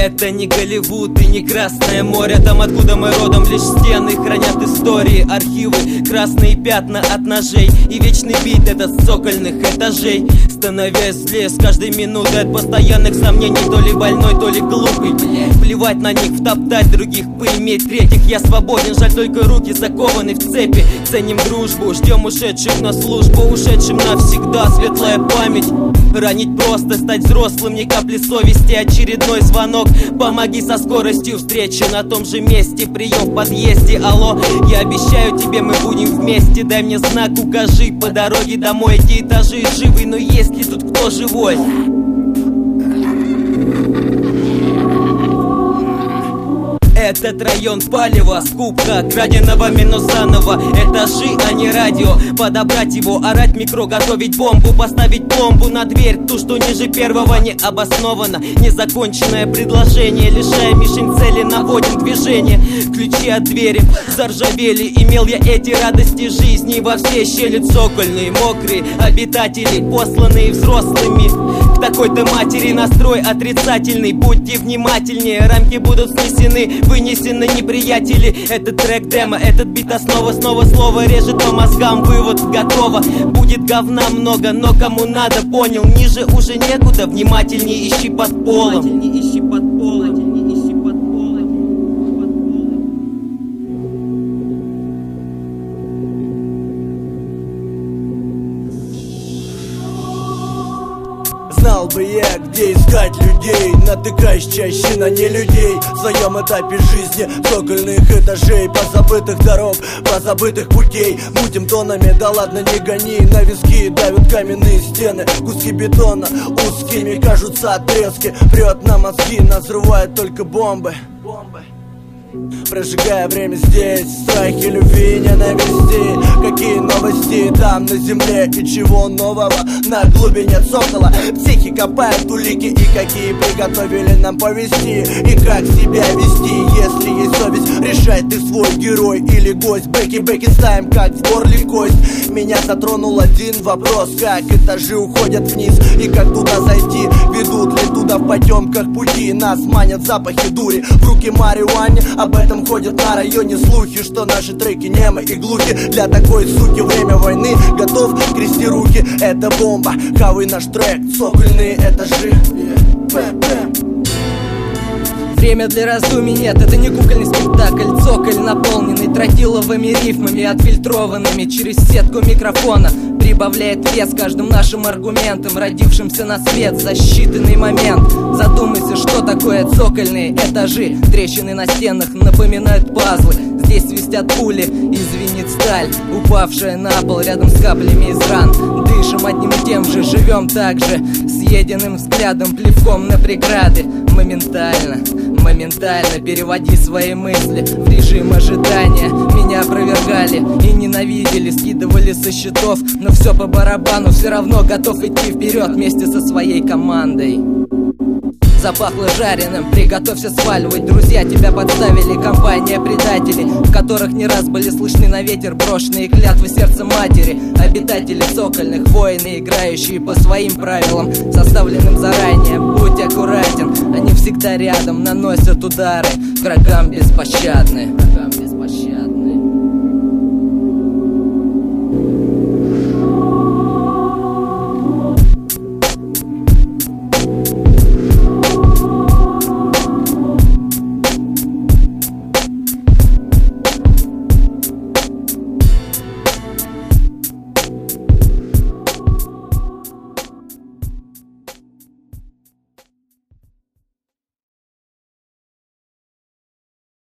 Это не Голливуд и не Красное море. Там, откуда мы родом, лишь стены хранят истории, архивы, красные пятна от ножей. И вечный бит это с цокольных этажей. Становясь злее с каждой минутой от постоянных сомнений. То ли больной, то ли глупый. Плевать на них, втоптать других, поиметь третьих. Я свободен, жаль только руки закованы в цепи. Ценим дружбу, ждем ушедших на службу. Ушедшим навсегда светлая память. Ранить просто, стать взрослым, ни капли совести. Очередной звонок, помоги со скоростью встречи на том же месте. Прием в подъезде, алло, я обещаю тебе, мы будем вместе. Дай мне знак, укажи по дороге домой. Эти этажи живы, но есть ли тут кто живой? Этот район палево, скупка краденого минусанова. Этажи, а не радио. Подобрать его, орать микро, готовить бомбу. Поставить пломбу на дверь, ту, что ниже первого. Не обосновано, незаконченное предложение. Лишая мишень цели, наводим движение. Ключи от двери заржавели. Имел я эти радости жизни во все щели. Цокольные, мокрые обитатели, посланные взрослыми. К такой-то матери настрой отрицательный. Будьте внимательнее, рамки будут снесены, вынесены неприятели. Этот трек демо, этот бит основа. Снова слово режет по мозгам, вывод готово. Будет говна много, но кому надо, понял. Ниже уже некуда, внимательнее ищи под полом. Знал бы я, где искать людей, натыкаясь чаще на не людей. В своем этапе жизни цокольных этажей, позабытых дорог, позабытых путей. Мутим тонами, да ладно не гони. На виски давят каменные стены, куски бетона узкими кажутся отрезки. Прет на мозги, нас взрывают только бомбы. Прожигая время здесь, страхи, любви, ненависти. Какие новости там на земле и чего нового на глубине цокола? Психи копают улики и какие приготовили нам повести. И как себя вести, если есть совесть. Решай, ты свой герой или гость. Бэки ставим как в горле кость. Меня затронул один вопрос: как этажи уходят вниз и как туда зайти? Ведут ли туда в потемках пути? Нас манят запахи дури, в руки марихуане. Об этом ходят на районе слухи, что наши треки немы и глухи. Для такой суки время войны, готов, крести руки. Это бомба, хавай наш трек, цокольные этажи. Время для раздумий нет, это не кукольный спектакль. Цоколь, наполненный тротиловыми рифмами, отфильтрованными через сетку микрофона. Прибавляет вес каждым нашим аргументам, родившимся на свет за считанный момент. Задумайся, что такое цокольные этажи. Трещины на стенах напоминают пазлы. Здесь свистят пули и звенит сталь, упавшая на пол рядом с каплями из ран. Дышим одним и тем же, живем так же, съеденным взглядом, плевком на преграды. Моментально переводи свои мысли в режим ожидания. Меня опровергали и ненавидели, скидывали со счетов, но все по барабану, все равно готов идти вперед вместе со своей командой. Запахло жареным, приготовься сваливать. Друзья тебя подставили, компания предателей, в которых не раз были слышны на ветер брошенные клятвы сердца матери. Обитатели цокольных, воины, играющие по своим правилам, составленным заранее. Будь аккуратен, они всегда рядом, наносят удары врагам беспощадны.